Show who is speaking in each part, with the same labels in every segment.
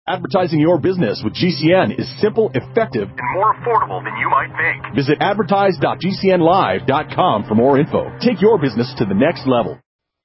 Speaker 1: Advertising your business with GCN is simple, effective, and more affordable than you might think. Visit advertise.gcnlive.com for more info. Take your business to the next level.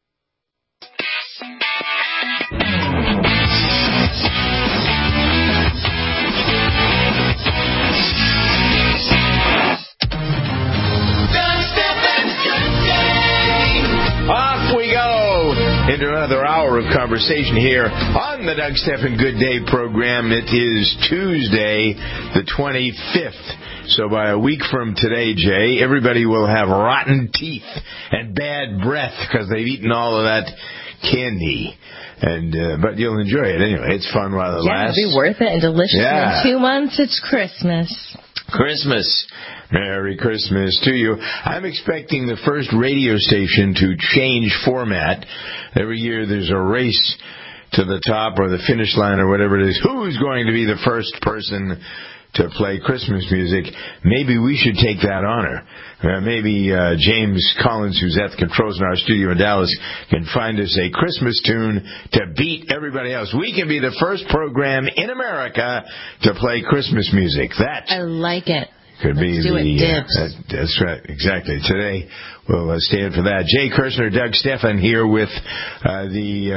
Speaker 2: Off we go into another hour of conversation here on the Doug Stephan Good Day program. It is Tuesday, the 25th. So by a week from today, Jay, everybody will have rotten teeth and bad breath because they've eaten all of that candy. But you'll enjoy it anyway. It's fun while it lasts.
Speaker 3: It'll be worth it and delicious.
Speaker 2: Yeah.
Speaker 3: In 2 months, it's Christmas.
Speaker 2: Christmas. Merry Christmas to you. I'm expecting the first radio station to change format. Every year there's a race to the top or the finish line or whatever it is. Who's going to be the first person to play Christmas music? Maybe we should take that honor. Maybe James Collins, who's at the controls in our studio in Dallas, can find us a Christmas tune to beat everybody else. We can be the first program in America to play Christmas music. I
Speaker 3: like it.
Speaker 2: Could
Speaker 3: Let's
Speaker 2: be
Speaker 3: do it,
Speaker 2: that's right, exactly. Today we'll stand for that. Jay Kirshner, Doug Stephan here with we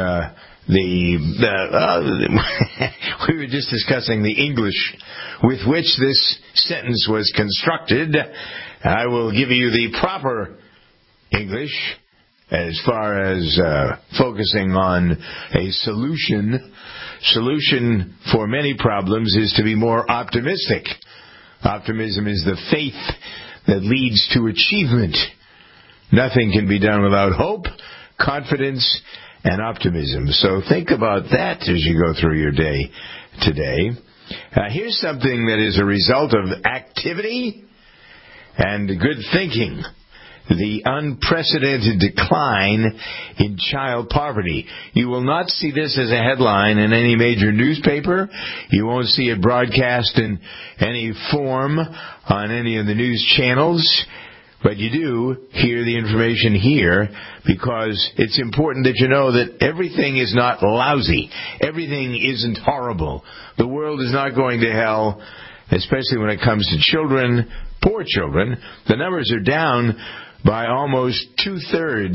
Speaker 2: were just discussing the English with which this sentence was constructed. I will give you the proper English as far as focusing on a solution. Solution for many problems is to be more optimistic. Optimism is the faith that leads to achievement. Nothing can be done without hope, confidence, and optimism. So think about that as you go through your day today. Here's something that is a result of activity and good thinking. The unprecedented decline in child poverty. You will not see this as a headline in any major newspaper. You won't see it broadcast in any form on any of the news channels. But you do hear the information here because it's important that you know that everything is not lousy. Everything isn't horrible. The world is not going to hell, especially when it comes to children, poor children. The numbers are down by almost 2/3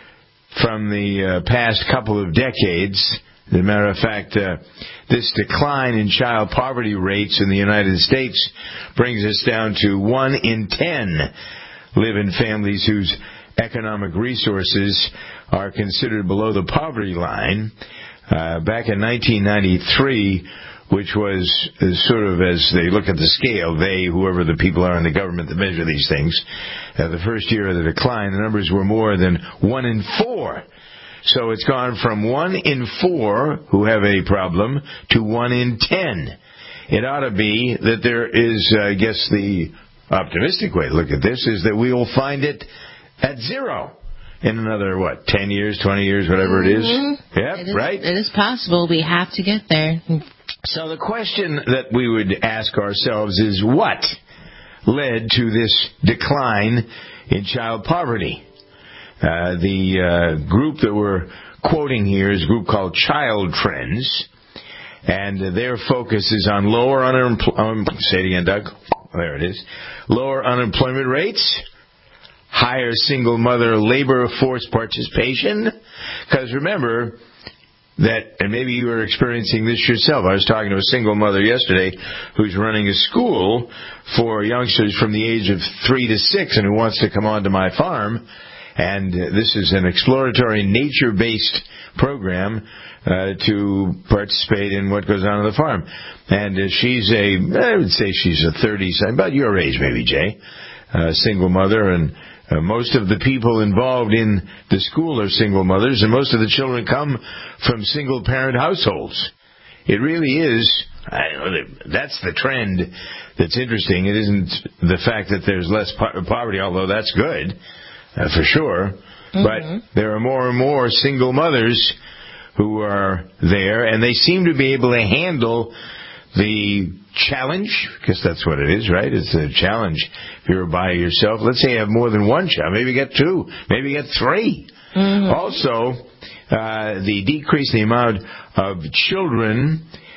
Speaker 2: from the past couple of decades. As a matter of fact, this decline in child poverty rates in the United States brings us down to 1 in 10 live in families whose economic resources are considered below the poverty line. Back in 1993, which was sort of, as they look at the scale, whoever the people are in the government that measure these things, the first year of the decline, the numbers were more than 1 in 4. So it's gone from 1 in 4 who have a problem to 1 in 10. It ought to be that there is, I guess the optimistic way to look at this is that we will find it at 0 in another, 10 years, 20 years, whatever it is. Yep, right?
Speaker 3: It is possible. We have to get there.
Speaker 2: So the question that we would ask ourselves is, what led to this decline in child poverty? The group that we're quoting here is a group called Child Trends, and their focus is on lower unemployment. Say it again, Doug. There it is. Lower unemployment rates, higher single mother labor force participation. Because remember that, and maybe you are experiencing this yourself. I was talking to a single mother yesterday who's running a school for youngsters from the age of 3 to 6 and who wants to come onto my farm. And this is an exploratory nature-based program to participate in what goes on the farm. And I would say she's a 30, about your age maybe, Jay, single mother, and most of the people involved in the school are single mothers, and most of the children come from single-parent households. It really is, that's the trend that's interesting. It isn't the fact that there's less poverty, although that's good, for sure. Mm-hmm. But there are more and more single mothers who are there, and they seem to be able to handle the challenge, because that's what it is, right? It's a challenge. If you're by yourself, let's say you have more than one child, maybe you get 2, maybe you get 3. Mm-hmm. Also, the decrease in the amount of children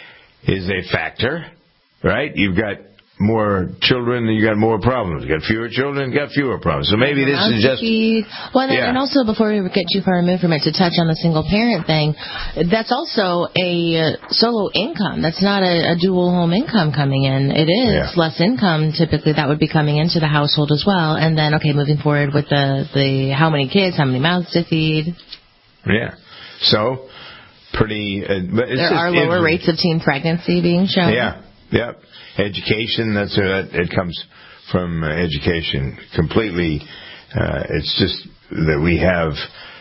Speaker 2: is a factor, right? You've got more children, you got more problems. You got fewer children, you got fewer problems. So maybe this is just...
Speaker 3: Well, and also, before we get too far removed from it, to touch on the single-parent thing, that's also a solo income. That's not a dual home income coming in. It is less income, typically, that would be coming into the household as well. And then, moving forward with the how many kids, how many mouths to feed.
Speaker 2: Yeah. So, pretty...
Speaker 3: there are lower rates of teen pregnancy being shown.
Speaker 2: Yeah. Yep. Education, it comes from education completely. It's just that we have,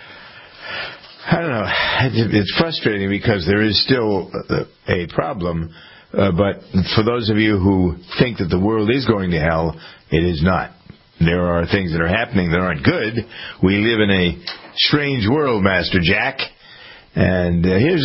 Speaker 2: I don't know, it's frustrating because there is still a problem, but for those of you who think that the world is going to hell, it is not. There are things that are happening that aren't good. We live in a strange world, Master Jack. And here's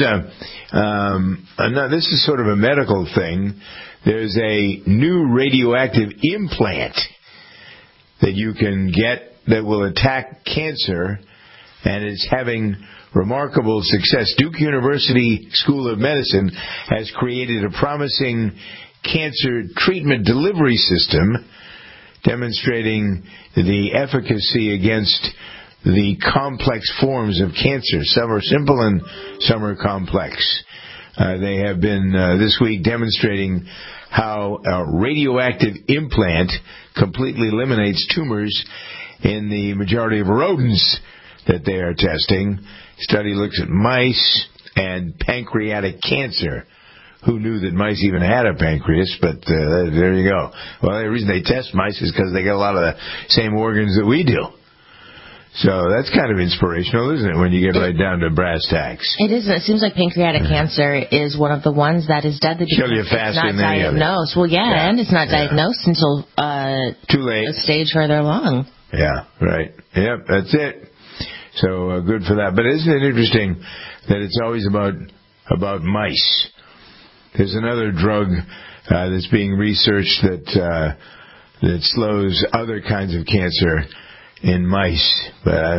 Speaker 2: this is sort of a medical thing. There's a new radioactive implant that you can get that will attack cancer, and it's having remarkable success. Duke University School of Medicine has created a promising cancer treatment delivery system demonstrating the efficacy against the complex forms of cancer. Some are simple and some are complex. They have been this week demonstrating how a radioactive implant completely eliminates tumors in the majority of rodents that they are testing. Study looks at mice and pancreatic cancer. Who knew that mice even had a pancreas? But there you go. Well, the reason they test mice is because they get a lot of the same organs that we do. So that's kind of inspirational, isn't it, when you get right down to brass tacks? It
Speaker 3: is. It seems like pancreatic cancer is one of the ones that is deadly because
Speaker 2: it's not
Speaker 3: diagnosed. Well, and it's not diagnosed until
Speaker 2: too late,
Speaker 3: a stage further along.
Speaker 2: Yeah, right. Yep, that's it. So good for that. But isn't it interesting that it's always about mice? There's another drug that's being researched that slows other kinds of cancer in mice, but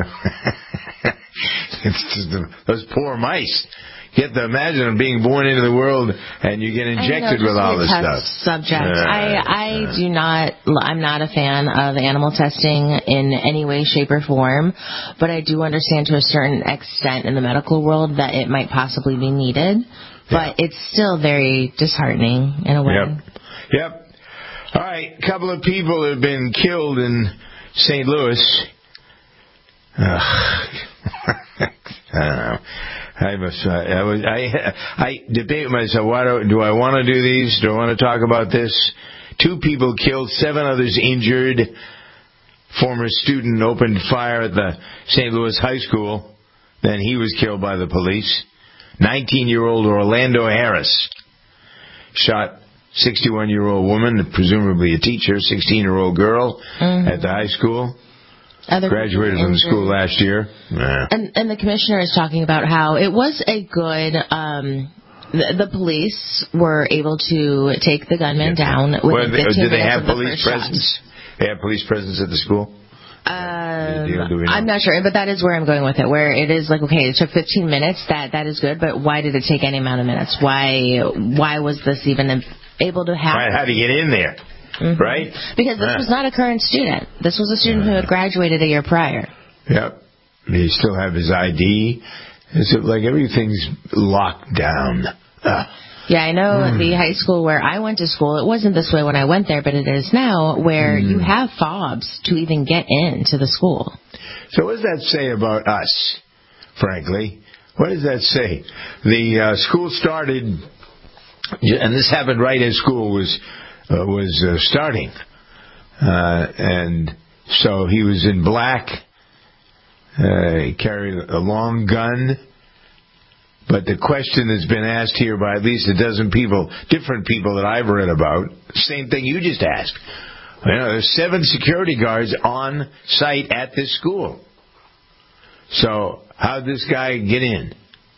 Speaker 2: it's just those poor mice. Imagine them being born into the world and you get injected with all this stuff.
Speaker 3: Subject. I'm not a fan of animal testing in any way, shape, or form, but I do understand to a certain extent in the medical world that it might possibly be needed. But it's still very disheartening in a way.
Speaker 2: Yep. All right, a couple of people have been killed in St. Louis. I don't know. I debate with myself, do I want to do these? Do I want to talk about this? 2 people killed, 7 others injured. Former student opened fire at the St. Louis high school. Then he was killed by the police. 19-year-old Orlando Harris shot 61-year-old woman, presumably a teacher, 16-year-old girl at the high school. Graduated from the school last year.
Speaker 3: And the commissioner is talking about how it was a good... the police were able to take the gunman down within 15 minutes
Speaker 2: did they have
Speaker 3: of the
Speaker 2: police
Speaker 3: first
Speaker 2: presence? They have police presence at the school?
Speaker 3: I'm not sure, but that is where I'm going with it, where it is like, okay, it took 15 minutes, that is good, but why did it take any amount of minutes? Why was this even able to happen?
Speaker 2: Right, how do you get in there? Mm-hmm. Right?
Speaker 3: Because this was not a current student. This was a student who had graduated a year prior.
Speaker 2: Yep. He still have his ID. It's like everything's locked down.
Speaker 3: Yeah, I know the high school where I went to school, it wasn't this way when I went there, but it is now, where you have fobs to even get into the school.
Speaker 2: So what does that say about us, frankly? What does that say? The school started, and this happened right as school was starting. And so he was in black, he carried a long gun. But the question that's been asked here by at least a dozen people, different people that I've read about, same thing you just asked. There's 7 security guards on site at this school. So how'd this guy get in?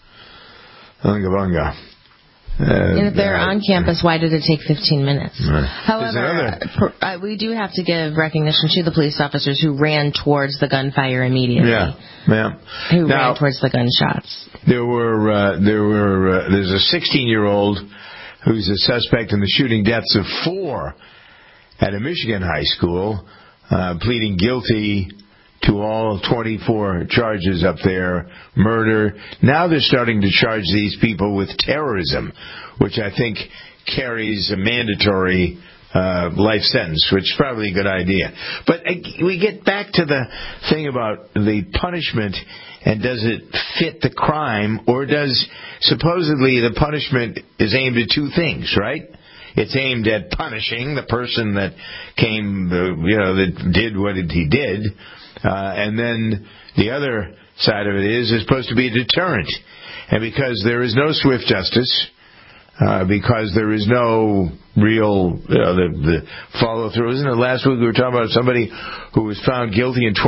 Speaker 2: Bunga.
Speaker 3: And if they're on campus, why did it take 15 minutes? However, we do have to give recognition to the police officers who ran towards the gunfire immediately. Who ran towards the gunshots.
Speaker 2: There's a 16-year-old who's a suspect in the shooting deaths of 4 at a Michigan high school, pleading guilty to all 24 charges up there, murder. Now they're starting to charge these people with terrorism, which I think carries a mandatory life sentence, which is probably a good idea. But we get back to the thing about the punishment, and does it fit the crime, or does supposedly the punishment is aimed at 2 things, right? It's aimed at punishing the person that that did what he did, and then the other side of it is supposed to be a deterrent. And because there is no swift justice, because there is no real the follow through. Isn't it last week we were talking about somebody who was found guilty in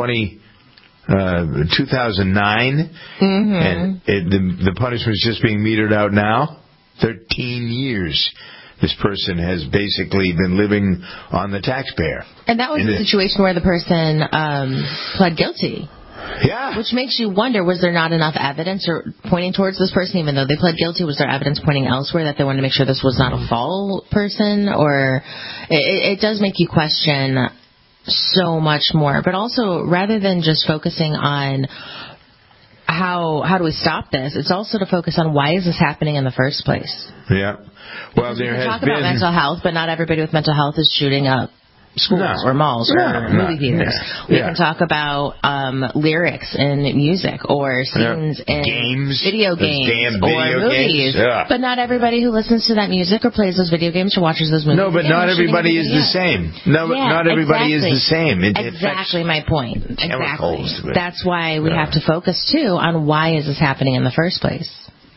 Speaker 2: 2009, and the punishment is just being metered out now? 13 years. This person has basically been living on the taxpayer.
Speaker 3: And that was the situation where the person pled guilty.
Speaker 2: Yeah.
Speaker 3: Which makes you wonder, was there not enough evidence or pointing towards this person, even though they pled guilty? Was there evidence pointing elsewhere that they wanted to make sure this was not a foul person? Or it does make you question so much more. But also, rather than just focusing on how do we stop this, it's also to focus on why is this happening in the first place.
Speaker 2: Yeah. Well, there has
Speaker 3: been... about mental health, but not everybody with mental health is shooting up schools or malls or movie theaters. We can talk about lyrics in music or scenes in video games or movies. But not everybody who listens to that music or plays those video games or watches those movies.
Speaker 2: No, but not everybody is the same. Not everybody is the same.
Speaker 3: Exactly my point.
Speaker 2: Chemicals.
Speaker 3: Exactly. That's why we have to focus, too, on why is this happening in the first place.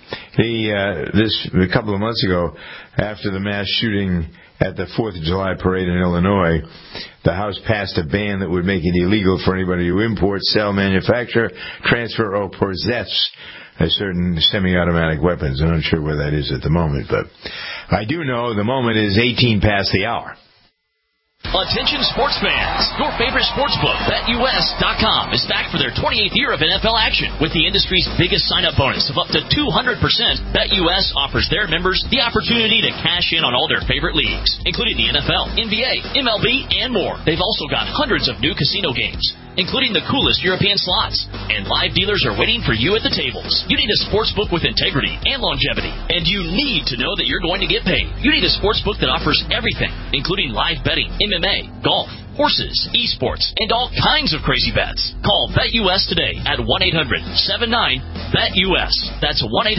Speaker 2: A couple of months ago, after the mass shooting at the 4th of July parade in Illinois, the House passed a ban that would make it illegal for anybody to import, sell, manufacture, transfer, or possess a certain semi-automatic weapons. I'm not sure where that is at the moment, but I do know the moment is 18 past the hour.
Speaker 4: Attention sports fans, your favorite sportsbook, BetUS.com, is back for their 28th year of NFL action. With the industry's biggest sign-up bonus of up to 200%, BetUS offers their members the opportunity to cash in on all their favorite leagues, including the NFL, NBA, MLB, and more. They've also got hundreds of new casino games, including the coolest European slots. And live dealers are waiting for you at the tables. You need a sportsbook with integrity and longevity. And you need to know that you're going to get paid. You need a sportsbook that offers everything, including live betting, MMA, golf, horses, esports, and all kinds of crazy bets. Call BetUS today at 1-800-79-BET-US. That's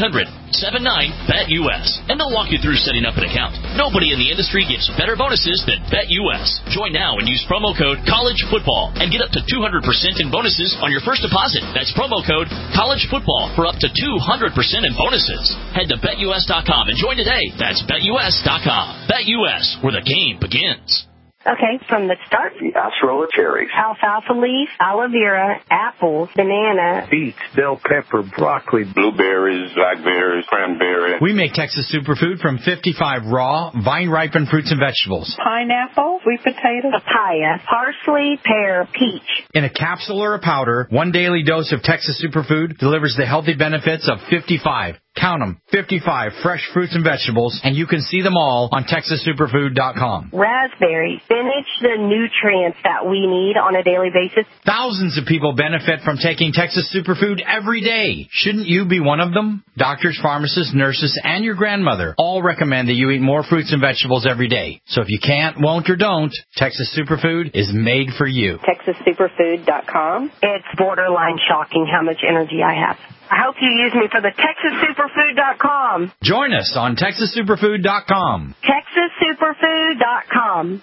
Speaker 4: 1-800-79-BET-US. And they'll walk you through setting up an account. Nobody in the industry gives better bonuses than BetUS. Join now and use promo code COLLEGEFOOTBALL and get up to 200% in bonuses on your first deposit. That's promo code COLLEGEFOOTBALL for up to 200% in bonuses. Head to BetUS.com and join today. That's BetUS.com. BetUS, where the game begins.
Speaker 5: Okay, from the start.
Speaker 6: The acerola cherries.
Speaker 5: Alfalfa leaf, aloe vera, apples, banana.
Speaker 6: Beets, bell pepper, broccoli. Blueberries, blackberries, cranberry.
Speaker 7: We make Texas Superfood from 55 raw, vine-ripened fruits and vegetables.
Speaker 5: Pineapple, sweet potato, papaya, parsley, pear, peach.
Speaker 7: In a capsule or a powder, one daily dose of Texas Superfood delivers the healthy benefits of 55. Count them, 55 fresh fruits and vegetables, and you can see them all on TexasSuperfood.com.
Speaker 5: Raspberry, spinach, the nutrients that we need on a daily basis.
Speaker 7: Thousands of people benefit from taking Texas Superfood every day. Shouldn't you be one of them? Doctors, pharmacists, nurses, and your grandmother all recommend that you eat more fruits and vegetables every day. So if you can't, won't, or don't, Texas Superfood is made for you.
Speaker 5: TexasSuperfood.com. It's borderline shocking how much energy I have. I hope you use me for the TexasSuperfood.com.
Speaker 7: Join us on TexasSuperfood.com.
Speaker 5: TexasSuperfood.com.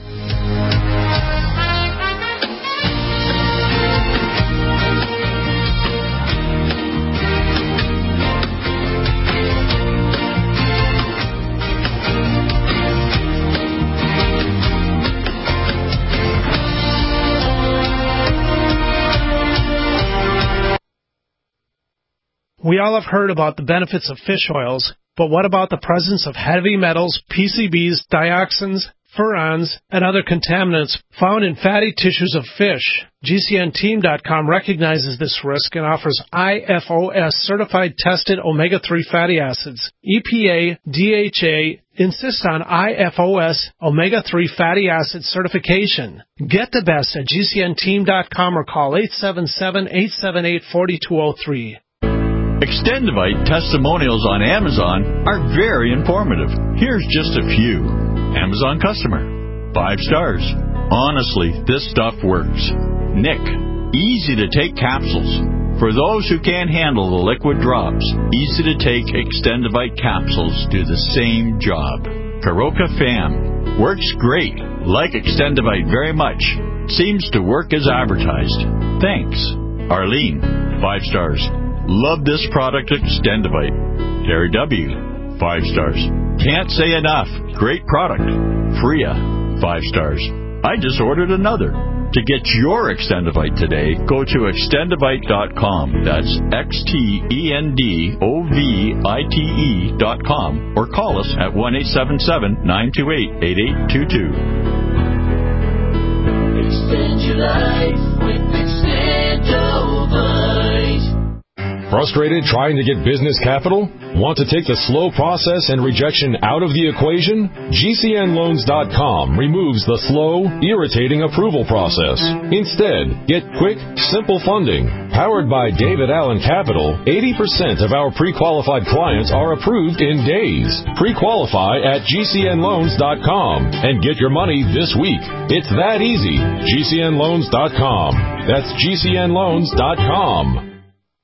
Speaker 8: We all have heard about the benefits of fish oils, but what about the presence of heavy metals, PCBs, dioxins, furans, and other contaminants found in fatty tissues of fish. GCNteam.com recognizes this risk and offers IFOS certified tested omega-3 fatty acids. EPA, DHA insist on IFOS omega-3 fatty acid certification. Get the best at GCNteam.com or call 877-878-4203.
Speaker 9: Extendivite testimonials on Amazon are very informative. Here's just a few. Amazon customer. 5 stars. Honestly, this stuff works. Nick. Easy to take capsules. For those who can't handle the liquid drops, easy to take Extendivite capsules do the same job. Karoka Fam. Works great. Like Extendivite very much. Seems to work as advertised. Thanks. Arlene. 5 stars. Love this product, Extendivite. Terry W. 5 stars. Can't say enough. Great product. Freya. 5 stars. I just ordered another. To get your Extendivite today, go to extendivite.com. That's XTENDOVITE.com or call us at 1-877-928-8822.
Speaker 10: Extend your life with Extendovite.
Speaker 11: Frustrated trying to get business capital? Want to take the slow process and rejection out of the equation? GCNloans.com removes the slow, irritating approval process. Instead, get quick, simple funding. Powered by David Allen Capital, 80% of our pre-qualified clients are approved in days. Pre-qualify at GCNloans.com and get your money this week. It's that easy. GCNloans.com. That's GCNloans.com.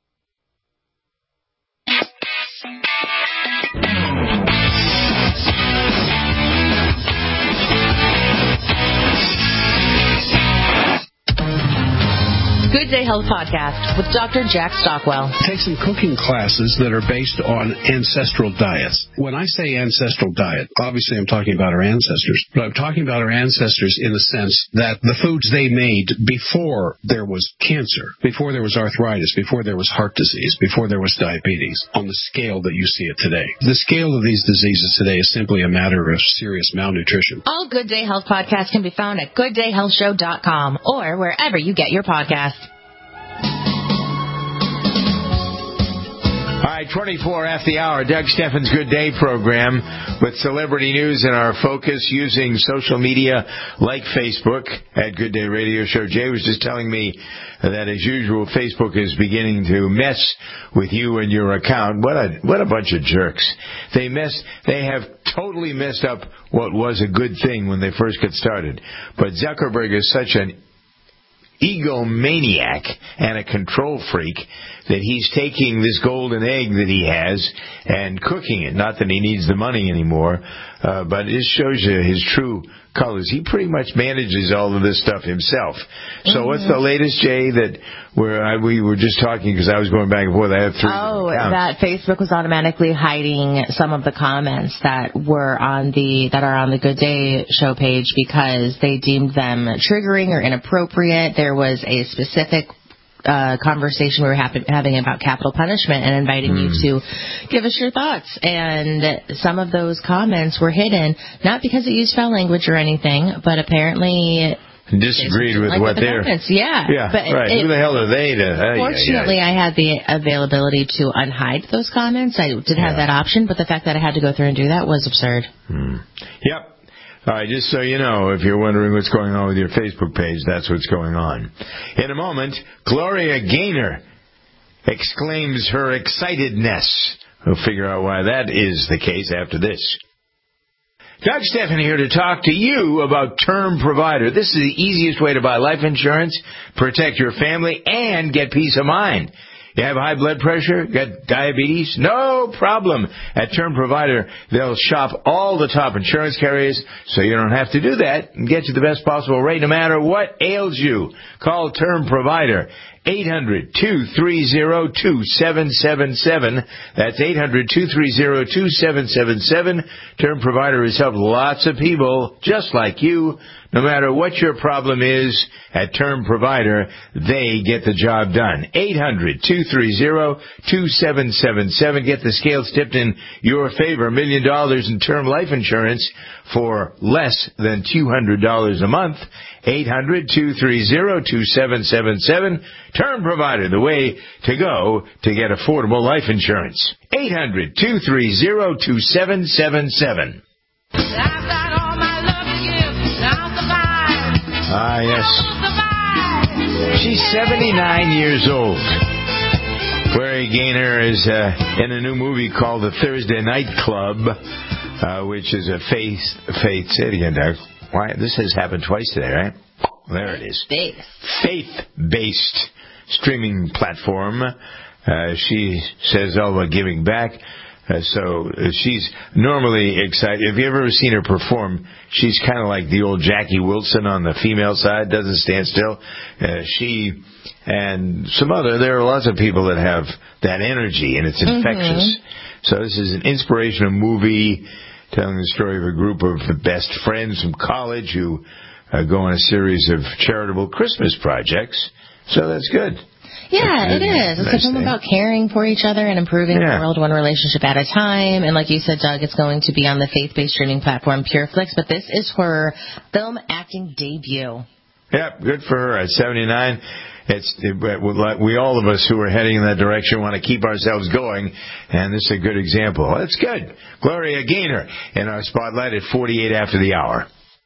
Speaker 3: Good Day Health Podcast with Dr. Jack Stockwell.
Speaker 12: Take some cooking classes that are based on ancestral diets. When I say ancestral diet, obviously I'm talking about our ancestors, but I'm talking about our ancestors in the sense that the foods they made before there was cancer, before there was arthritis, before there was heart disease, before there was diabetes, on the scale that you see it today. The scale of these diseases today is simply a matter of serious malnutrition.
Speaker 3: All Good Day Health podcasts can be found at gooddayhealthshow.com or wherever you get your podcasts.
Speaker 2: All right, 24 after the hour, Doug Steffens' Good Day program with celebrity news in our focus using social media like Facebook at Good Day Radio Show. Jay was just telling me that, as usual, Facebook is beginning to mess with you and your account. What a bunch of jerks. They have totally messed up what was a good thing when they first got started. But Zuckerberg is such an egomaniac and a control freak that he's taking this golden egg that he has and cooking it. Not that he needs the money anymore, but it shows you his true colors. He pretty much manages all of this stuff himself. So what's the latest, Jay, that we were just talking, because I was going back and forth. I have 3 accounts.
Speaker 3: That Facebook was automatically hiding some of the comments that are on the Good Day Show page because they deemed them triggering or inappropriate. There was a specific conversation we were having about capital punishment and inviting you to give us your thoughts. And some of those comments were hidden, not because it used foul language or anything, but apparently
Speaker 2: disagreed with what they're...
Speaker 3: Yeah,
Speaker 2: but right. Who the hell are they to...
Speaker 3: Fortunately, I had the availability to unhide those comments. I did have that option, but the fact that I had to go through and do that was absurd.
Speaker 2: Yep. All right, just so you know, if you're wondering what's going on with your Facebook page, that's what's going on. In a moment, Gloria Gaynor exclaims her excitedness. We'll figure out why that is the case after this. Doug Stephan here to talk to you about Term Provider. This is the easiest way to buy life insurance, protect your family, and get peace of mind. You have high blood pressure? Got diabetes? No problem. At Term Provider, they'll shop all the top insurance carriers, so you don't have to do that, and get you the best possible rate no matter what ails you. Call Term Provider, 800-230-2777. That's 800-230-2777. Term Provider has helped lots of people just like you. No matter what your problem is at Term Provider, they get the job done. 800-230-2777. Get the scales tipped in your favor. $1 million in term life insurance for less than $200 a month. 800-230-2777. Term Provider, the way to go to get affordable life insurance. 800-230-2777. Ah, yes. She's 79 years old. Gloria Gaynor is in a new movie called The Thursday Night Club, which is a faith. Say it again, Doug. Why? This has happened twice today, right? There it is. Faith-based streaming platform. She says all about giving back. So she's normally excited. Have you ever seen her perform? She's kind of like the old Jackie Wilson on the female side, doesn't stand still. She and there are lots of people that have that energy, and it's infectious. So this is an inspirational movie telling the story of a group of best friends from college who go on a series of charitable Christmas projects. So that's good.
Speaker 3: Yeah, it is. It's a film about caring for each other and improving the world one relationship at a time. And like you said, Doug, it's going to be on the faith-based streaming platform PureFlix, but this is her film acting debut.
Speaker 2: Yeah, good for her. At 79, we all of us who are heading in that direction want to keep ourselves going, and this is a good example. That's good. Gloria Gaynor in our spotlight at 48 after the hour.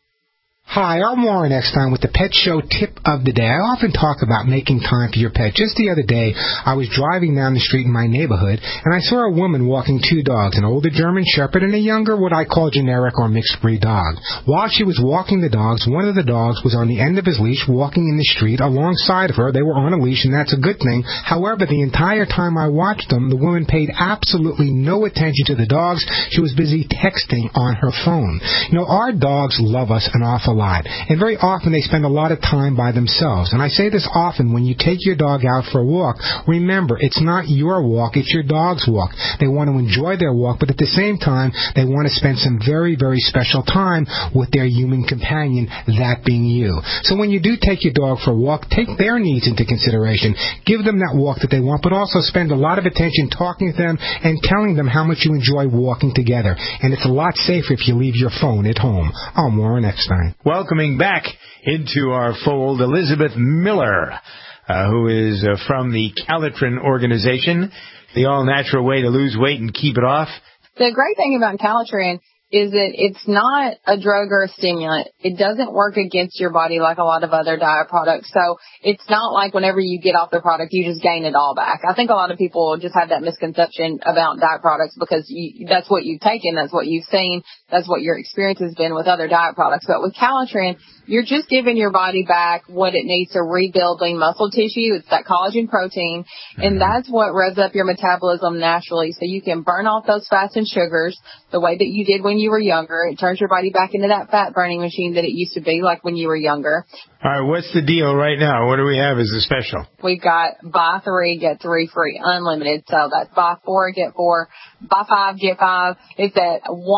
Speaker 13: Hi, I'm Warren Eckstein with the Pet Show Tip of the Day. I often talk about making time for your pet. Just the other day, I was driving down the street in my neighborhood, and I saw a woman walking two dogs, an older German Shepherd and a younger, what I call generic or mixed-breed dog. While she was walking the dogs, one of the dogs was on the end of his leash walking in the street alongside of her. They were on a leash, and that's a good thing. However, the entire time I watched them, the woman paid absolutely no attention to the dogs. She was busy texting on her phone. You know, our dogs love us an awful lot, and very often they spend a lot of time by themselves. And I say this often: when you take your dog out for a walk, remember, it's not your walk, it's your dog's walk. They want to enjoy their walk, but at the same time, they want to spend some very, very special time with their human companion, that being you. So when you do take your dog for a walk, take their needs into consideration. Give them that walk that they want, but also spend a lot of attention talking to them and telling them how much you enjoy walking together. And it's a lot safer if you leave your phone at home. I'm Warren Eckstein.
Speaker 2: Welcoming back into our fold Elizabeth Miller, who is from the Calitrin organization, the all-natural way to lose weight and keep it off.
Speaker 14: The great thing about Calitrin is that it's not a drug or a stimulant. It doesn't work against your body like a lot of other diet products. So it's not like whenever you get off the product, you just gain it all back. I think a lot of people just have that misconception about diet products because that's what you've taken, that's what you've seen, that's what your experience has been with other diet products. But with Calitrin, you're just giving your body back what it needs to rebuild lean muscle tissue. It's that collagen protein, and that's what revs up your metabolism naturally so you can burn off those fats and sugars the way that you did when you were younger. It turns your body back into that fat burning machine that it used to be like when you were younger.
Speaker 2: All right, what's the deal right now? What do we have as a special?
Speaker 14: We've got buy 3, get 3 free, unlimited. So that's buy 4, get 4, buy 5, get 5. It's at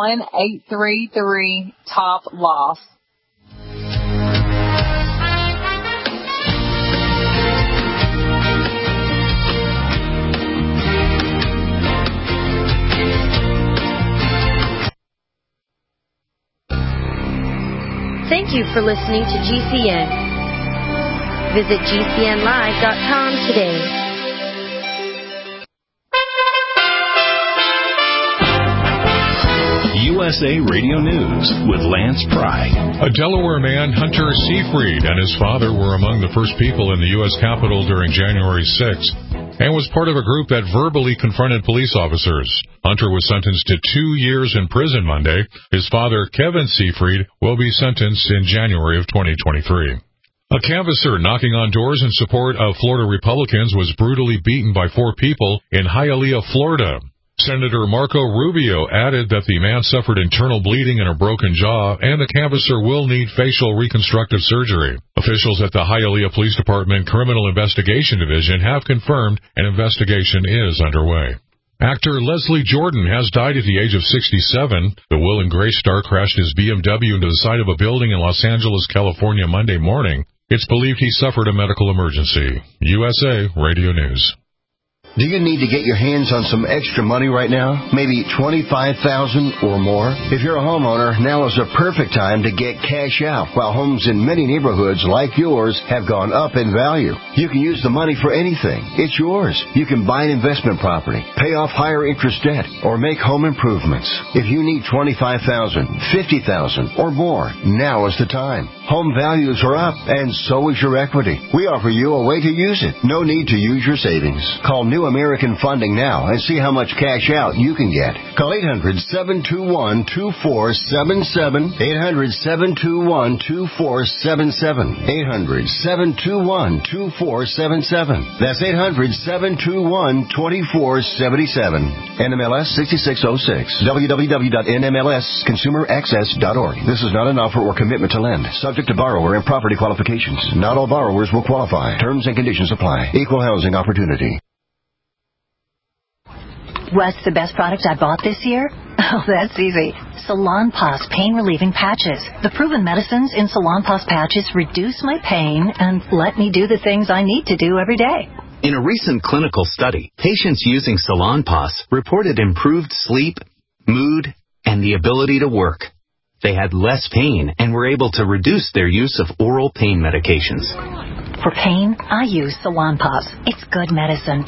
Speaker 14: 1-833 top loss.
Speaker 15: Thank you for listening to GCN. Visit GCNlive.com today.
Speaker 9: USA Radio News with Lance Pry.
Speaker 16: A Delaware man, Hunter Seyfried, and his father were among the first people in the U.S. Capitol during January 6th and was part of a group that verbally confronted police officers. Hunter was sentenced to 2 years in prison Monday. His father, Kevin Seyfried, will be sentenced in January of 2023. A canvasser knocking on doors in support of Florida Republicans was brutally beaten by 4 people in Hialeah, Florida. Senator Marco Rubio added that the man suffered internal bleeding and a broken jaw, and the canvasser will need facial reconstructive surgery. Officials at the Hialeah Police Department Criminal Investigation Division have confirmed an investigation is underway. Actor Leslie Jordan has died at the age of 67. The Will and Grace star crashed his BMW into the side of a building in Los Angeles, California Monday morning. It's believed he suffered a medical emergency. USA Radio News.
Speaker 17: Do you need to get your hands on some extra money right now? Maybe $25,000 or more? If you're a homeowner, now is a perfect time to get cash out while homes in many neighborhoods like yours have gone up in value. You can use the money for anything. It's yours. You can buy an investment property, pay off higher interest debt, or make home improvements. If you need $25,000, $50,000 or more, now is the time. Home values are up, and so is your equity. We offer you a way to use it. No need to use your savings. Call New American Funding now and see how much cash out you can get. Call 800-721-2477. 800-721-2477. 800-721-2477. That's 800-721-2477. NMLS 6606. www.nmlsconsumeraccess.org. This is not an offer or commitment to lend. Subject to borrower and property qualifications. Not all borrowers will qualify. Terms and conditions apply. Equal housing opportunity.
Speaker 18: What's the best product I bought this year? Oh, that's easy. Salonpas pain-relieving patches. The proven medicines in Salonpas patches reduce my pain and let me do the things I need to do every day.
Speaker 19: In a recent clinical study, patients using Salonpas reported improved sleep, mood, and the ability to work. They had less pain and were able to reduce their use of oral pain medications.
Speaker 18: For pain, I use Salonpas. It's good medicine.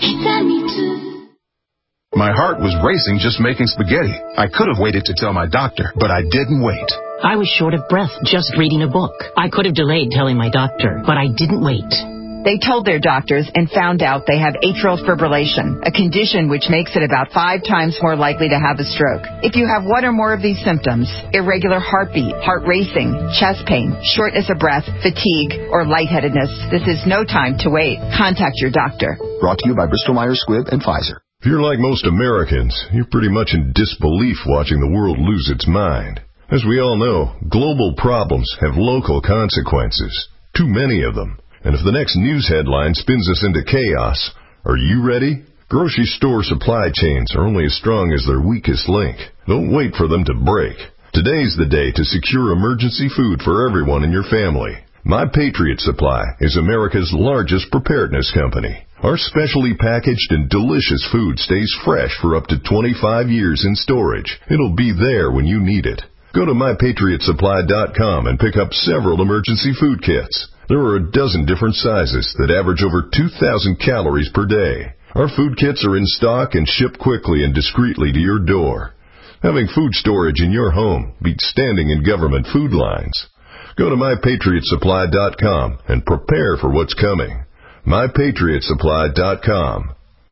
Speaker 20: My heart was racing just making spaghetti. I could have waited to tell my doctor, but I didn't wait.
Speaker 21: I was short of breath just reading a book. I could have delayed telling my doctor, but I didn't wait.
Speaker 22: They told their doctors and found out they have atrial fibrillation, a condition which makes it about 5 times more likely to have a stroke. If you have one or more of these symptoms, irregular heartbeat, heart racing, chest pain, shortness of breath, fatigue, or lightheadedness, this is no time to wait. Contact your doctor.
Speaker 23: Brought to you by Bristol-Myers Squibb and Pfizer.
Speaker 24: If you're like most Americans, you're pretty much in disbelief watching the world lose its mind. As we all know, global problems have local consequences. Too many of them. And if the next news headline spins us into chaos, are you ready? Grocery store supply chains are only as strong as their weakest link. Don't wait for them to break. Today's the day to secure emergency food for everyone in your family. My Patriot Supply is America's largest preparedness company. Our specially packaged and delicious food stays fresh for up to 25 years in storage. It'll be there when you need it. Go to MyPatriotSupply.com and pick up several emergency food kits. There are a dozen different sizes that average over 2,000 calories per day. Our food kits are in stock and ship quickly and discreetly to your door. Having food storage in your home beats standing in government food lines. Go to MyPatriotSupply.com and prepare for what's coming. MyPatriotSupply.com.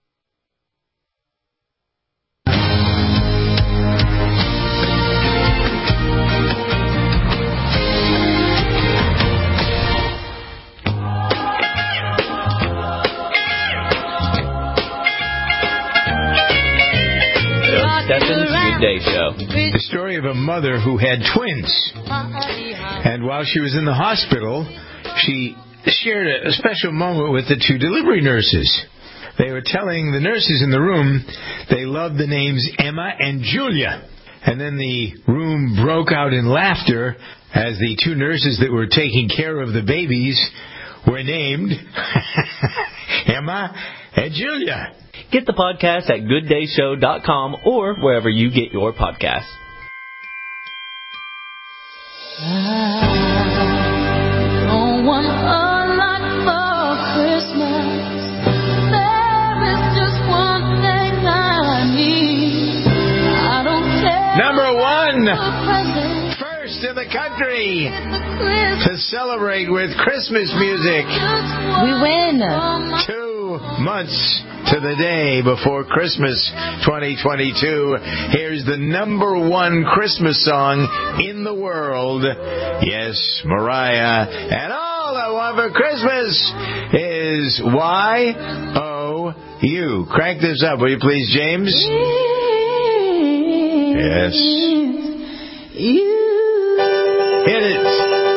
Speaker 25: Steffens Good Day Show.
Speaker 2: The story of a mother who had twins. And while she was in the hospital, she shared a special moment with the 2 delivery nurses. They were telling the nurses in the room they loved the names Emma and Julia. And then the room broke out in laughter as the 2 nurses that were taking care of the babies were named Emma and Julia.
Speaker 25: Get the podcast at gooddayshow.com or wherever you get your podcasts.
Speaker 2: Number 1, first in the country to celebrate with Christmas music.
Speaker 3: We win.
Speaker 2: 2 months to the day before Christmas 2022. Here's the number 1 Christmas song in the world. Yes, Mariah. And all I want for Christmas is Y-O-U. Crank this up, will you please, James? Yes. Hit it.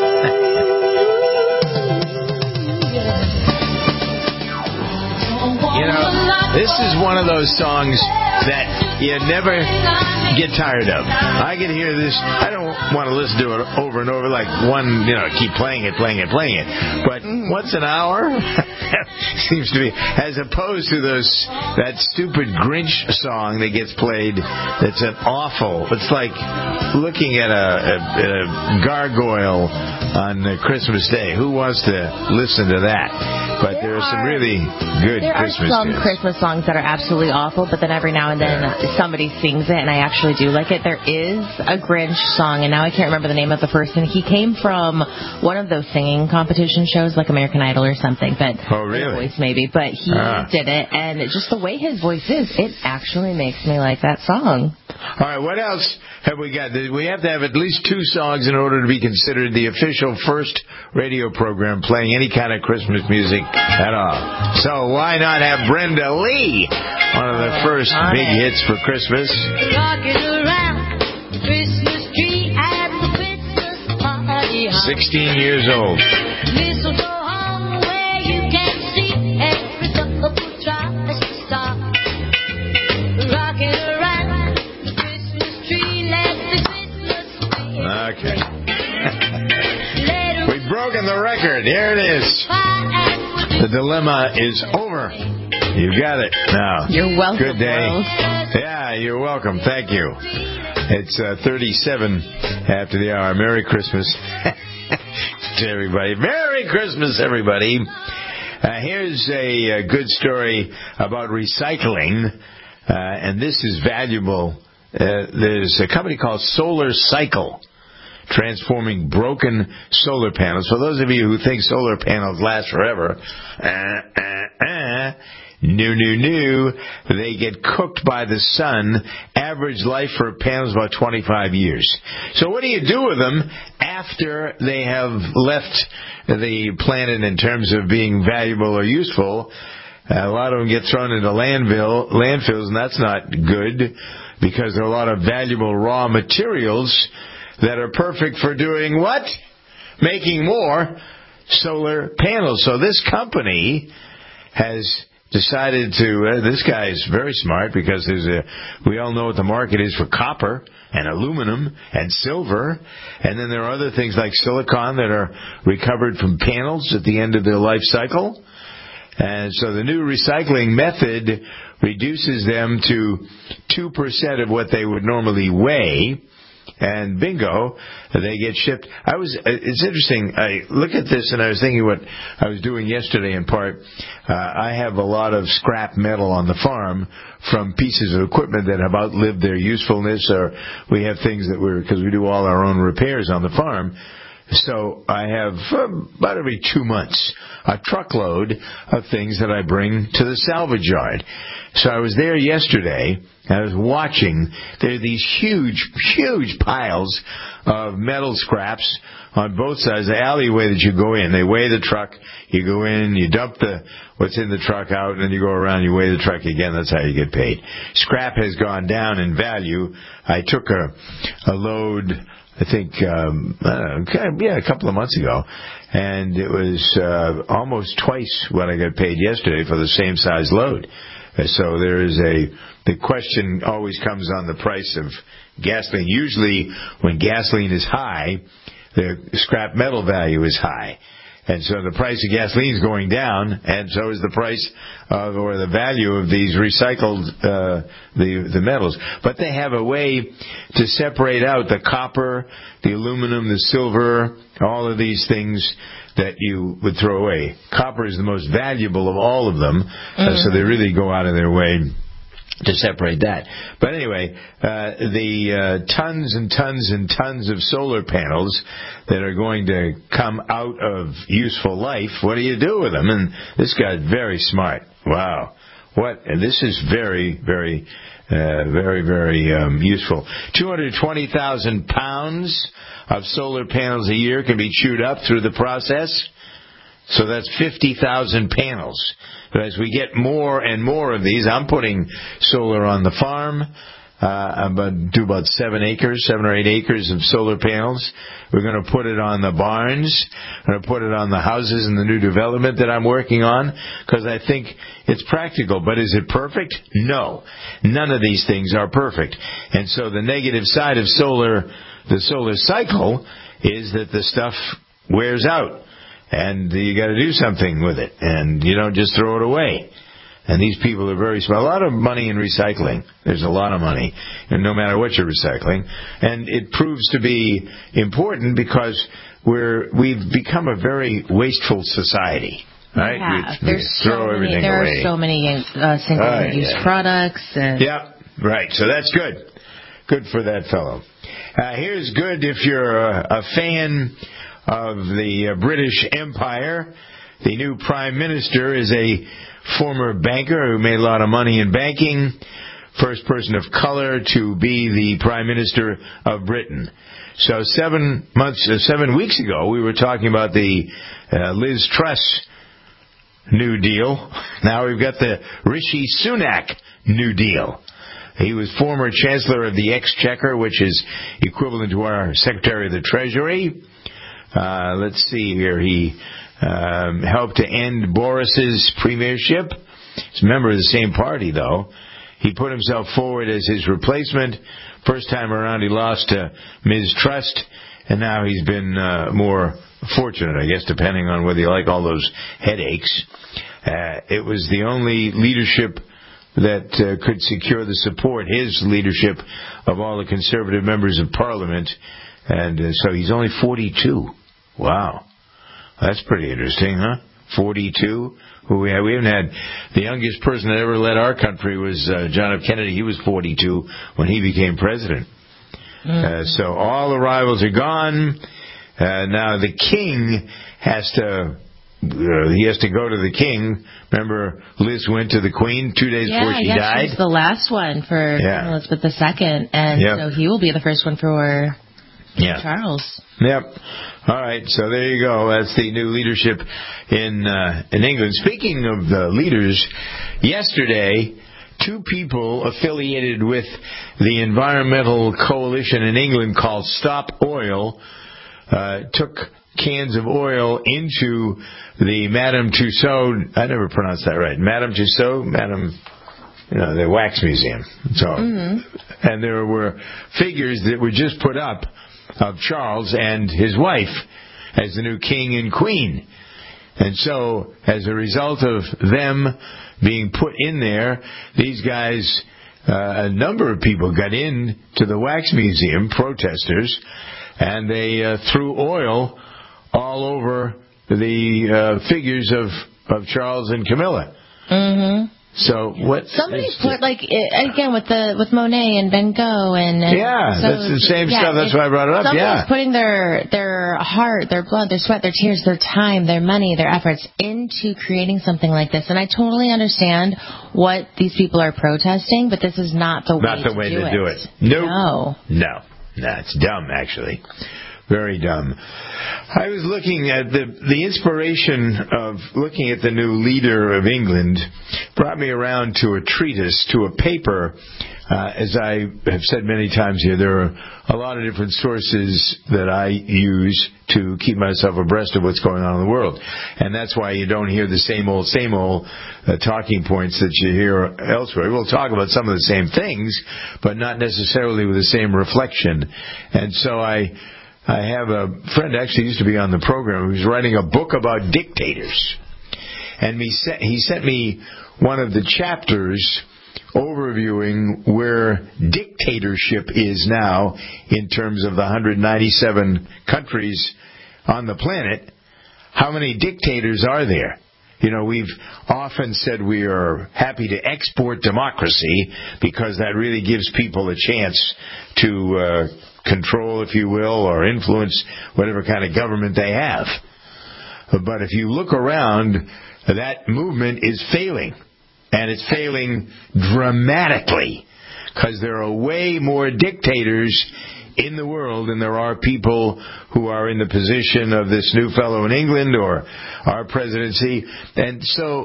Speaker 2: You know, this is one of those songs that you never get tired of. I can hear this. I don't want to listen to it over and over like one, keep playing it. But once an hour seems to be, as opposed to that stupid Grinch song that gets played. That's it's like looking at a gargoyle on Christmas Day. Who wants to listen to that? But there are some really good Christmas
Speaker 3: some
Speaker 2: tunes.
Speaker 3: Christmas songs that are absolutely awful, but then every now and then somebody sings it, and I actually do like it. There is a Grinch song, and now I can't remember the name of the person. He came from one of those singing competition shows, like American Idol or something. But voice maybe. But he did it, and just the way his voice is, it actually makes me like that song.
Speaker 2: All right, what else have we got? We have to have at least 2 songs in order to be considered the official first radio program playing any kind of Christmas music at all. So why not have Brenda Lee, one of the first big hits for Christmas?
Speaker 10: Rocking around the Christmas tree at the Christmas party.
Speaker 2: 16 years old.
Speaker 10: Mistletoe hung where you can see every couple tries to stop. Rocking around the Christmas tree, let the Christmas tree.
Speaker 2: Okay. We've broken the record. Here it is. The dilemma is over. You got it now.
Speaker 3: You're welcome.
Speaker 2: Good day.
Speaker 3: World.
Speaker 2: Yeah, you're welcome. Thank you. It's 37 after the hour. Merry Christmas to everybody. Merry Christmas, everybody. Here's a good story about recycling, and this is valuable. There's a company called Solar Cycle, transforming broken solar panels. For those of you who think solar panels last forever, no. They get cooked by the sun. Average life for panels about 25 years. So what do you do with them after they have left the planet in terms of being valuable or useful? A lot of them get thrown into landfills, and that's not good because there are a lot of valuable raw materials that are perfect for doing what? Making more solar panels. So this company has decided to, this guy is very smart because we all know what the market is for copper and aluminum and silver, and then there are other things like silicon that are recovered from panels at the end of their life cycle. And so the new recycling method reduces them to 2% of what they would normally weigh. And bingo, they get shipped. It's interesting. I look at this and I was thinking what I was doing yesterday in part. I have a lot of scrap metal on the farm from pieces of equipment that have outlived their usefulness, or we have things that because we do all our own repairs on the farm. So I have about every 2 months a truckload of things that I bring to the salvage yard. So I was there yesterday, and I was watching. There are these huge piles of metal scraps on both sides. The alleyway that you go in, they weigh the truck. You go in, you dump what's in the truck out, and then you go around, you weigh the truck again. That's how you get paid. Scrap has gone down in value. I took a load, I think, a couple of months ago, and it was almost twice what I got paid yesterday for the same size load. So there is the question always comes on the price of gasoline. Usually when gasoline is high, the scrap metal value is high. And so the price of gasoline is going down, and so is the price or the value of these recycled the metals. But they have a way to separate out the copper, the aluminum, the silver, all of these things that you would throw away. Copper is the most valuable of all of them, so they really go out of their way to separate that. But anyway, the tons and tons and tons of solar panels that are going to come out of useful life, what do you do with them? And this guy's very smart. Wow. And this is very, very, very useful. 220,000 pounds of solar panels a year can be chewed up through the process. So that's 50,000 panels. But as we get more and more of these, I'm putting solar on the farm. do about 7 or 8 acres of solar panels. We're going to put it on the barns. We're going to put it on the houses in the new development that I'm working on because I think it's practical. But is it perfect? No. None of these things are perfect. And so the negative side of the solar cycle is that the stuff wears out. And you got to do something with it. And you don't just throw it away. And these people are very smart. A lot of money in recycling. There's a lot of money, and no matter what you're recycling. And it proves to be important because we've become a very wasteful society. Right?
Speaker 3: There
Speaker 2: away.
Speaker 3: are so many single-use products.
Speaker 2: Yeah, right. So that's good. Good for that fellow. Here's good if you're a fan of the British Empire. The new Prime Minister is a former banker who made a lot of money in banking. First person of color to be the Prime Minister of Britain. So 7 weeks ago, we were talking about the Liz Truss New Deal. Now we've got the Rishi Sunak New Deal. He was former Chancellor of the Exchequer, which is equivalent to our Secretary of the Treasury. Let's see here. He helped to end Boris's premiership. He's a member of the same party, though. He put himself forward as his replacement. First time around, he lost to Ms. Truss, and now he's been more fortunate, I guess, depending on whether you like all those headaches. It was the only leadership that could secure the support, his leadership, of all the Conservative members of Parliament. And so he's only 42. Wow. That's pretty interesting, huh? 42. We haven't had the youngest person that ever led our country was John F. Kennedy. He was 42 when he became president. So all the rivals are gone. Now the king has to go to the king. Remember, Liz went to the Queen 2 days before she died.
Speaker 3: She was the last one for Elizabeth II, and so he will be the first one for Charles.
Speaker 2: Yep. All right, so there you go. That's the new leadership in England. Speaking of the leaders, yesterday, 2 people affiliated with the environmental coalition in England called Stop Oil took cans of oil into the Madame Tussauds. I never pronounced that right. Madame Tussauds, the wax museum. So, and there were figures that were just put up of Charles and his wife as the new king and queen. And so, as a result of them being put in there, these guys, a number of people got in to the wax museum, protesters, and they threw oil all over the figures of Charles and Camilla. So what?
Speaker 3: Somebody put again with Monet and Van Gogh and
Speaker 2: that's the same stuff. That's why I brought it up.
Speaker 3: Somebody's putting their heart, their blood, their sweat, their tears, their time, their money, their efforts into creating something like this. And I totally understand what these people are protesting, but this is not the way to do it.
Speaker 2: No, it's dumb actually. Very dumb. I was looking at the inspiration of looking at the new leader of England brought me around to a treatise, to a paper. As I have said many times here, there are a lot of different sources that I use to keep myself abreast of what's going on in the world. And that's why you don't hear the same old talking points that you hear elsewhere. We'll talk about some of the same things, but not necessarily with the same reflection. And so I have a friend actually used to be on the program who's writing a book about dictators. And he sent me one of the chapters overviewing where dictatorship is now in terms of the 197 countries on the planet. How many dictators are there? We've often said we are happy to export democracy because that really gives people a chance to control, if you will, or influence whatever kind of government they have. But if you look around, that movement is failing. And it's failing dramatically because there are way more dictators in the world than there are people who are in the position of this new fellow in England or our presidency. And so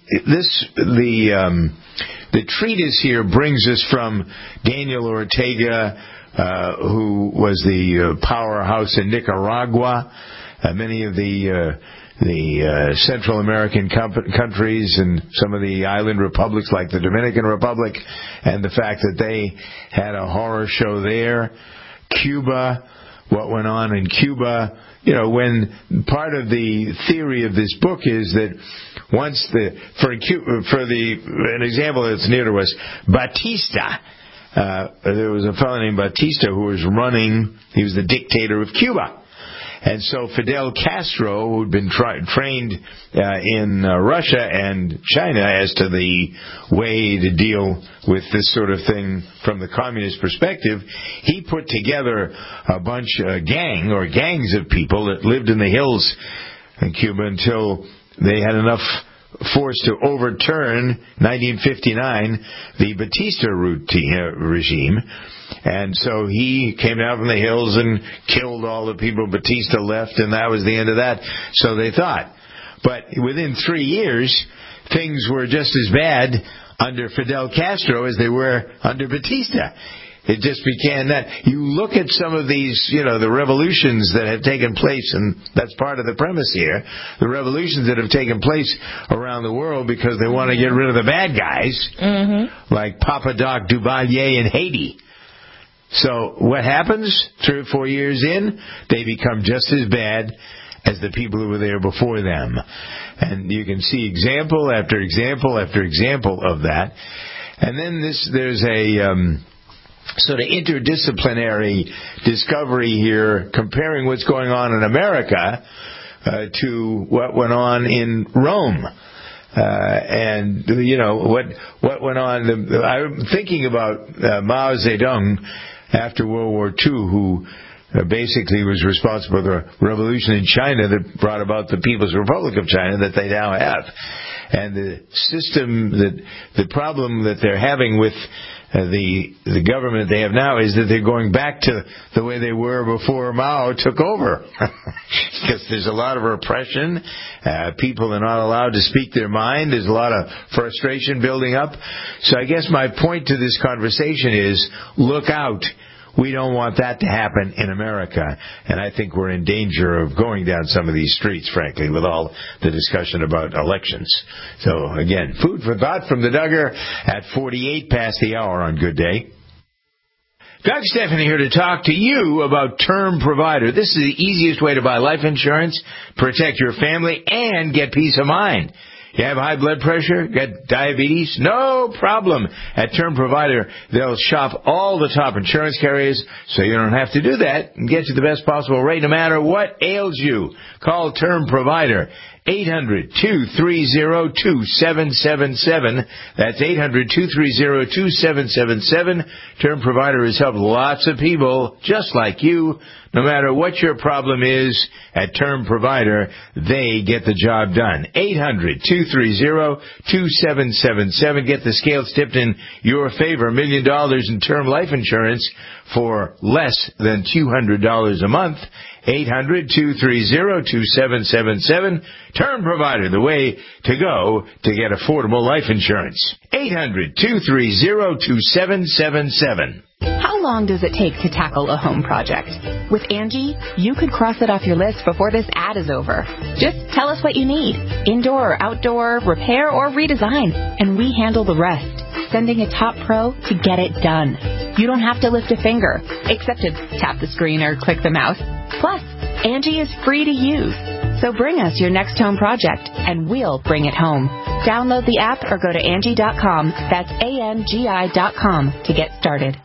Speaker 2: the treatise here brings us from Daniel Ortega, who was the powerhouse in Nicaragua. Many of the Central American countries and some of the island republics like the Dominican Republic, and the fact that they had a horror show there. Cuba, what went on in Cuba. When part of the theory of this book is that once an example that's near to us, Batista, there was a fellow named Batista who was running, he was the dictator of Cuba. And so Fidel Castro, who'd been trained in Russia and China as to the way to deal with this sort of thing from the communist perspective, he put together a gangs of people that lived in the hills in Cuba until they had enough force to overturn 1959 the Batista regime. And so he came down from the hills and killed all the people Batista left, and that was the end of that. So they thought. But within 3 years, things were just as bad under Fidel Castro as they were under Batista. It just began that. You look at some of these, the revolutions that have taken place, and that's part of the premise here, the revolutions that have taken place around the world because they want to get rid of the bad guys, like Papa Doc Duvalier in Haiti. So what happens 3 or 4 years in? They become just as bad as the people who were there before them. And you can see example after example after example of that. And then there's a sort of interdisciplinary discovery here comparing what's going on in America to what went on in Rome. And what went on. I'm thinking about Mao Zedong after World War II, who basically was responsible for the revolution in China that brought about the People's Republic of China that they now have. And the system, the problem that they're having with the government they have now is that they're going back to the way they were before Mao took over. Because there's a lot of repression. People are not allowed to speak their mind. There's a lot of frustration building up. So I guess my point to this conversation is, look out. We don't want that to happen in America. And I think we're in danger of going down some of these streets, frankly, with all the discussion about elections. So, again, food for thought from the Duggar at 48 past the hour on Good Day. Doug Stephanie here to talk to you about Term Provider. This is the easiest way to buy life insurance, protect your family, and get peace of mind. You have high blood pressure? Got diabetes? No problem. At Term Provider, they'll shop all the top insurance carriers, so you don't have to do that, and get you the best possible rate no matter what ails you. Call Term Provider. 800-230-2777. That's 800-230-2777. Term Provider has helped lots of people just like you. No matter what your problem is, at Term Provider, they get the job done. 800-230-2777. Get the scales tipped in your favor. $1 million in term life insurance for less than $200 a month. 800-230-2777. Term Provider, the way to go to get affordable life insurance. 800-230-2777.
Speaker 1: How long does it take to tackle a home project? With Angie, you could cross it off your list before this ad is over. Just tell us what you need. Indoor or outdoor, repair or redesign. And we handle the rest. Sending a top pro to get it done. You don't have to lift a finger, except to tap the screen or click the mouse. Plus, Angie is free to use. So bring us your next home project, and we'll bring it home. Download the app or go to Angie.com. That's ANGI.com to get started.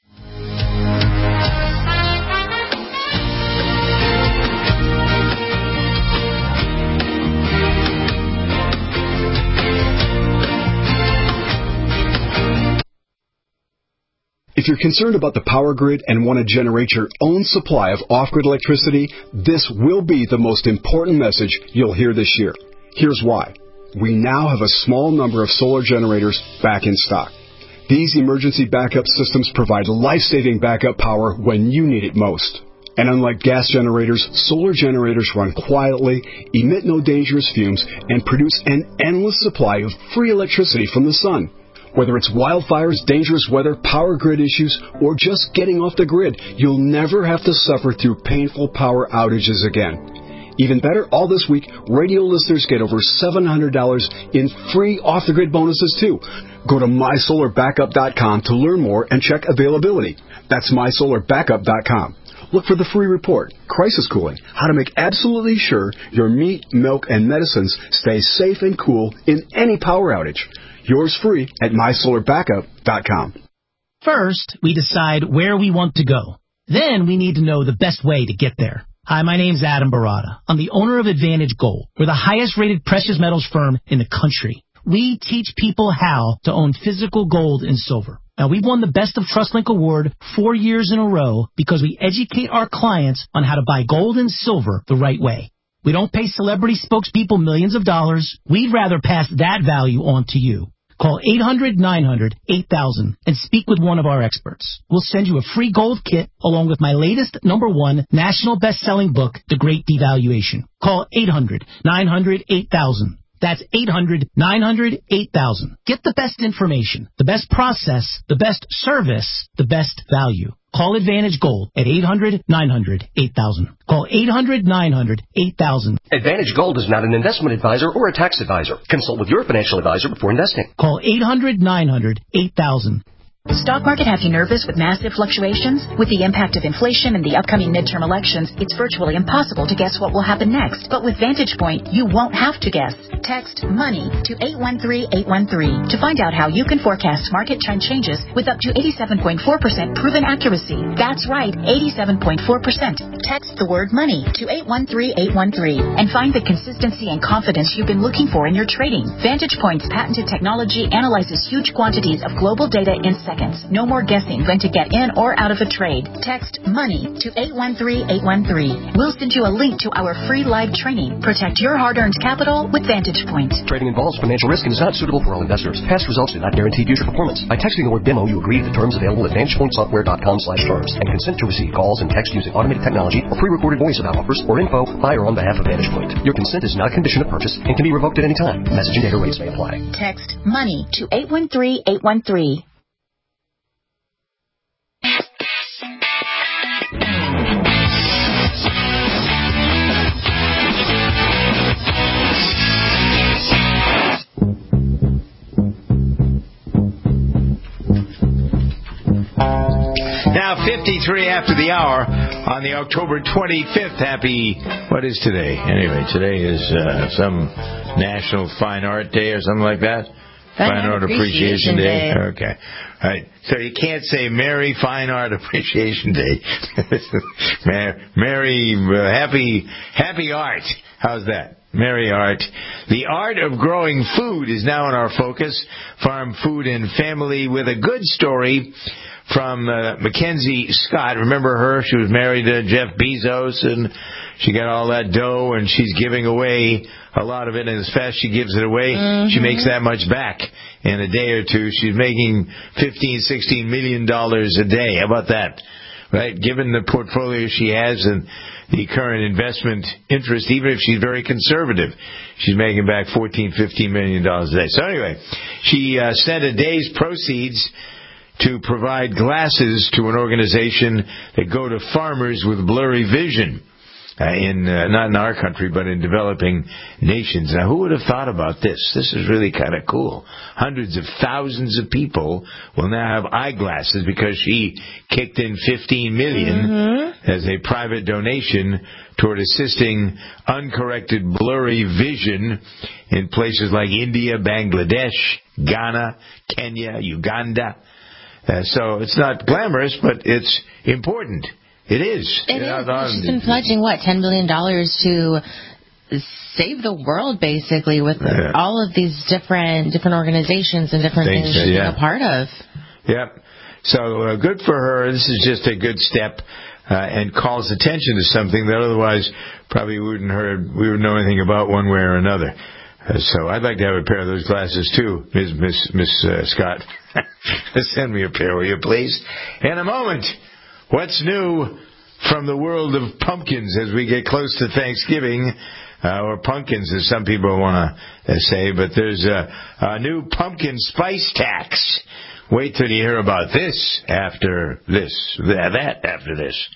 Speaker 4: If you're concerned about the power grid and want to generate your own supply of off-grid electricity, this will be the most important message you'll hear this year. Here's why. We now have a small number of solar generators back in stock. These emergency backup systems provide life-saving backup power when you need it most. And unlike gas generators, solar generators run quietly, emit no dangerous fumes, and produce an endless supply of free electricity from the sun. Whether it's wildfires, dangerous weather, power grid issues, or just getting off the grid, you'll never have to suffer through painful power outages again. Even better, all this week, radio listeners get over $700 in free off-the-grid bonuses, too. Go to MySolarBackup.com to learn more and check availability. That's MySolarBackup.com. Look for the free report, Crisis Cooling, how to make absolutely sure your meat, milk, and medicines stay safe and cool in any power outage. Yours free at MySolarBackup.com.
Speaker 5: First, we decide where we want to go. Then we need to know the best way to get there. Hi, my name's Adam Barada. I'm the owner of Advantage Gold. We're the highest-rated precious metals firm in the country. We teach people how to own physical gold and silver. Now, we've won the Best of TrustLink Award 4 years in a row because we educate our clients on how to buy gold and silver the right way. We don't pay celebrity spokespeople millions of dollars. We'd rather pass that value on to you. Call 800-900-8000 and speak with one of our experts. We'll send you a free gold kit along with my latest #1 national best-selling book, The Great Devaluation. Call 800-900-8000. That's 800-900-8000. Get the best information, the best process, the best service, the best value. Call Advantage Gold at 800-900-8000. Call 800-900-8000.
Speaker 6: Advantage Gold is not an investment advisor or a tax advisor. Consult with your financial advisor before investing.
Speaker 5: Call 800-900-8000.
Speaker 7: The stock market have you nervous with massive fluctuations? With the impact of inflation and the upcoming midterm elections, it's virtually impossible to guess what will happen next. But with Vantage Point, you won't have to guess. Text MONEY to 813-813 to find out how you can forecast market trend changes with up to 87.4% proven accuracy. That's right, 87.4%. Text the word MONEY to 813-813 and find the consistency and confidence you've been looking for in your trading. Vantage Point's patented technology analyzes huge quantities of global data in seconds. No more guessing when to get in or out of a trade. Text MONEY to 813-813. We'll send you a link to our free live training. Protect your hard-earned capital with Vantage Point.
Speaker 6: Trading involves financial risk and is not suitable for all investors. Past results do not guarantee future performance. By texting the word demo, you agree to the terms available at VantagePointSoftware.com/terms and consent to receive calls and text using automated technology or pre-recorded voice about offers or info by or on behalf of Vantage Point. Your consent is not a condition of purchase and can be revoked at any time. Message and data rates may apply.
Speaker 7: Text MONEY to 813-813.
Speaker 2: Now 53 after the hour on the October 25th. Happy, what is today? Anyway, today is some National Fine Art Day or something like that. Fine Art Appreciation Day. Okay. All right. So you can't say Merry Fine Art Appreciation Day. Merry, happy art. How's that? Merry art. The art of growing food is now in our focus. Farm Food and Family with a good story from Mackenzie Scott. Remember her? She was married to Jeff Bezos, and she got all that dough, and she's giving away a lot of it, and as fast as she gives it away, she makes that much back in a day or two. She's making $15-16 million a day. How about that? Right? Given the portfolio she has and the current investment interest, even if she's very conservative, she's making back $14-15 million a day. So anyway, she sent a day's proceeds to provide glasses to an organization that go to farmers with blurry vision. Not in our country, but in developing nations. Now, who would have thought about this? This is really kind of cool. Hundreds of thousands of people will now have eyeglasses because she kicked in $15 million as a private donation toward assisting uncorrected blurry vision in places like India, Bangladesh, Ghana, Kenya, Uganda. So it's not glamorous, but it's important. It is.
Speaker 3: It is. She's been pledging, $10 million to save the world, basically, with all of these different organizations and different things she's a part of.
Speaker 2: Yep. So good for her. This is just a good step and calls attention to something that otherwise probably we wouldn't know anything about one way or another. So I'd like to have a pair of those glasses too, Miss Scott. Send me a pair, will you, please? In a moment. What's new from the world of pumpkins as we get close to Thanksgiving, or pumpkins as some people want to say, but there's a new pumpkin spice tax. Wait till you hear about this after this, that after this.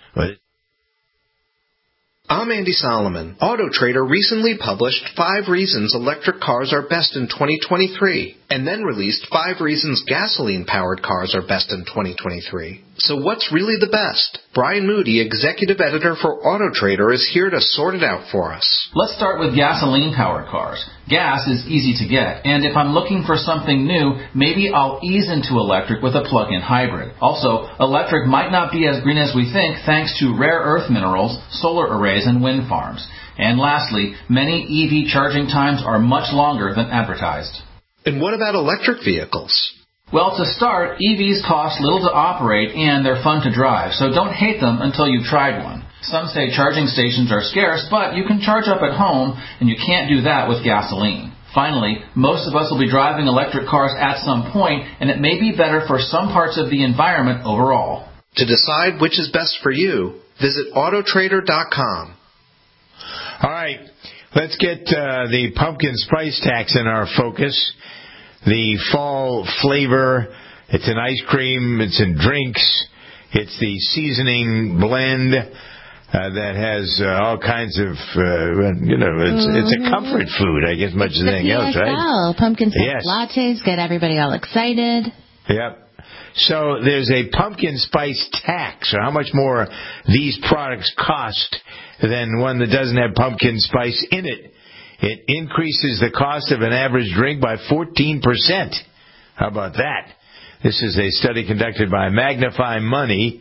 Speaker 8: I'm Andy Solomon. Auto Trader recently published 5 reasons electric cars are best in 2023, and then released 5 reasons gasoline-powered cars are best in 2023. So what's really the best? Brian Moody, executive editor for Auto Trader, is here to sort it out for us.
Speaker 11: Let's start with gasoline-powered cars. Gas is easy to get, and if I'm looking for something new, maybe I'll ease into electric with a plug-in hybrid. Also, electric might not be as green as we think thanks to rare earth minerals, solar arrays, and wind farms. And lastly, many EV charging times are much longer than advertised.
Speaker 8: And what about electric vehicles?
Speaker 11: Well, to start, EVs cost little to operate and they're fun to drive, so don't hate them until you've tried one. Some say charging stations are scarce, but you can charge up at home, and you can't do that with gasoline. Finally, most of us will be driving electric cars at some point, and it may be better for some parts of the environment overall.
Speaker 8: To decide which is best for you, visit Autotrader.com.
Speaker 2: All right, let's get the pumpkin spice tax in our focus. The fall flavor, it's in ice cream, it's in drinks, it's the seasoning blend that has all kinds of, it's a comfort food, I guess, much as anything else, right?
Speaker 3: Pumpkin spice lattes get everybody all excited.
Speaker 2: Yep. So there's a pumpkin spice tax, or how much more these products cost than one that doesn't have pumpkin spice in it. It increases the cost of an average drink by 14%. How about that? This is a study conducted by Magnify Money.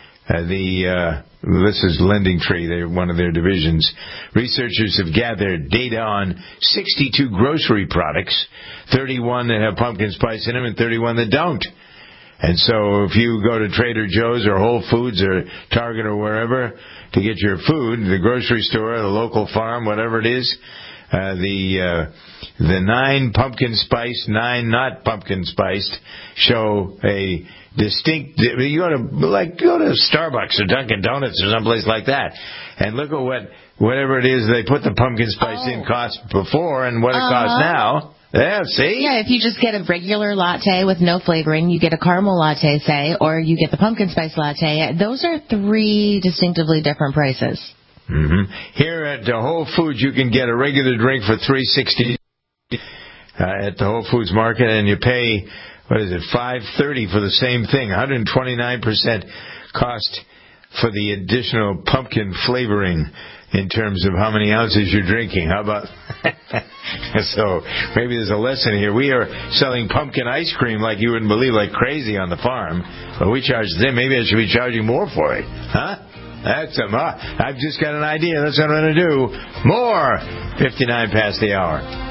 Speaker 2: This is Lending Tree, they're one of their divisions. Researchers have gathered data on 62 grocery products, 31 that have pumpkin spice in them and 31 that don't. And so if you go to Trader Joe's or Whole Foods or Target or wherever to get your food, the grocery store, the local farm, whatever it is, the 9 pumpkin spiced, 9 not pumpkin spiced show a distinct. You go to Starbucks or Dunkin' Donuts or someplace like that, and look at whatever it is they put the pumpkin spice in cost before and what it costs now. Yeah, see?
Speaker 3: Yeah, if you just get a regular latte with no flavoring, you get a caramel latte, say, or you get the pumpkin spice latte. Those are 3 distinctively different prices.
Speaker 2: Mm-hmm. Here at Whole Foods, you can get a regular drink for $3.60 at the Whole Foods Market, and you pay, $5.30 for the same thing, 129% cost for the additional pumpkin flavoring in terms of how many ounces you're drinking. How about so maybe there's a lesson here. We are selling pumpkin ice cream like you wouldn't believe, like crazy on the farm, but we charge them. Maybe I should be charging more for it, huh? I've just got an idea. That's what I'm going to do. More 59 past the hour.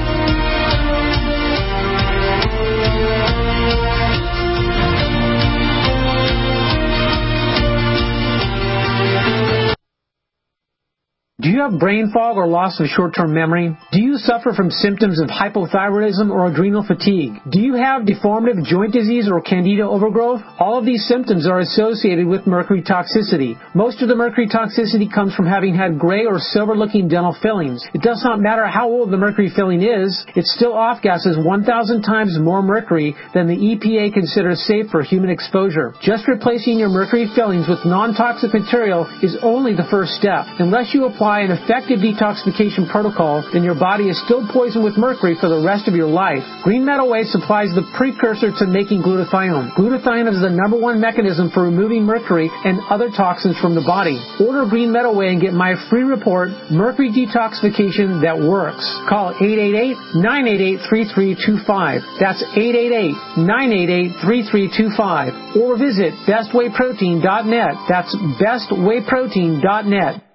Speaker 12: Do you have brain fog or loss of short-term memory? Do you suffer from symptoms of hypothyroidism or adrenal fatigue? Do you have deformative joint disease or candida overgrowth? All of these symptoms are associated with mercury toxicity. Most of the mercury toxicity comes from having had gray or silver-looking dental fillings. It does not matter how old the mercury filling is, it still off-gases 1,000 times more mercury than the EPA considers safe for human exposure. Just replacing your mercury fillings with non-toxic material is only the first step. Unless you apply an effective detoxification protocol, then your body is still poisoned with mercury for the rest of your life. Green Meadow Way supplies the precursor to making glutathione. Glutathione is the #1 mechanism for removing mercury and other toxins from the body. Order Green Meadow Way and get my free report, Mercury Detoxification That Works. Call 888-988-3325. That's 888-988-3325. Or visit bestwayprotein.net. That's bestwayprotein.net.